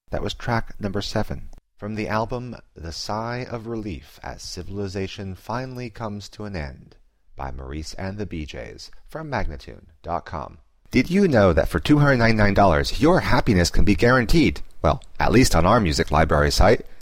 That was track number 7 from the album The Sigh of Relief as Civilization Finally Comes to an End by Maurice and the BJs from Magnatune.com. Did you know that for $299 your happiness can be guaranteed? Well, at least on our music library site.